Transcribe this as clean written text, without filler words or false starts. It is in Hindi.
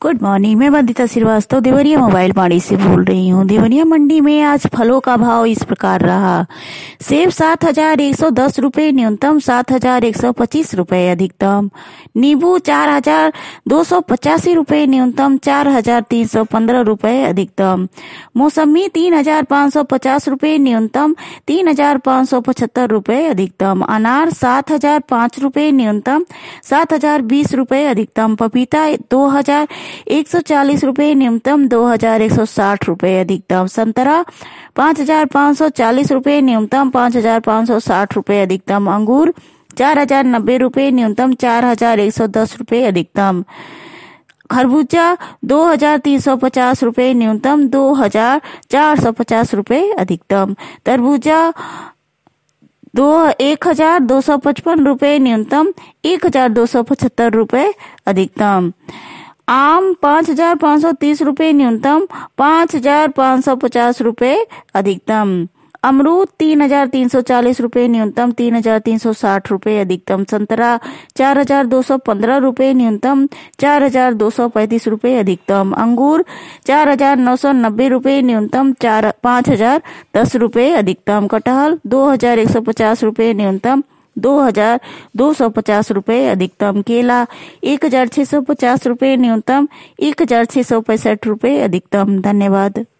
Good morning. मैं वंदिता श्रीवास्तव देवरिया मोबाइल पाड़ी से बोल रही हूँ। देवरिया मंडी में आज फलों का भाव इस प्रकार रहा। सेब 7,110 रुपए न्यूनतम, 7,125 रुपए अधिकतम। नींबू 4,285 रुपए न्यूनतम, 4,315 रुपए अधिकतम। मौसमी 3,550 रुपए न्यूनतम, 3,575 रुपए अधिकतम। अनार 7,005 रुपए न्यूनतम, 7,020 रुपए अधिकतम। पपीता 2,140 रुपए न्यूनतम, 2,160 रुपए अधिकतम। संतरा 5,540 रुपए न्यूनतम, 5,560 रुपए अधिकतम। अंगूर 4,090 रुपए न्यूनतम, 4,110 रुपए अधिकतम। खरबूजा 2,350 रुपए न्यूनतम, 2,450 रुपए अधिकतम। तरबूजा 1,255 रुपए न्यूनतम, 1,275 रुपए अधिकतम। आम 5,530 रुपए न्यूनतम, 5,550 रुपए अधिकतम। अमरूद 3,340 रुपए न्यूनतम, 3,360 रुपए अधिकतम। संतरा 4,215 रुपए न्यूनतम, 4,235 रुपए अधिकतम। अंगूर 4,990 रुपए न्यूनतम, 5,010 रुपए अधिकतम। कटहल 2,150 रुपए न्यूनतम, 2,250 रुपए अधिकतम। केला 1,650 रुपए न्यूनतम, 1,665 रुपए अधिकतम। धन्यवाद।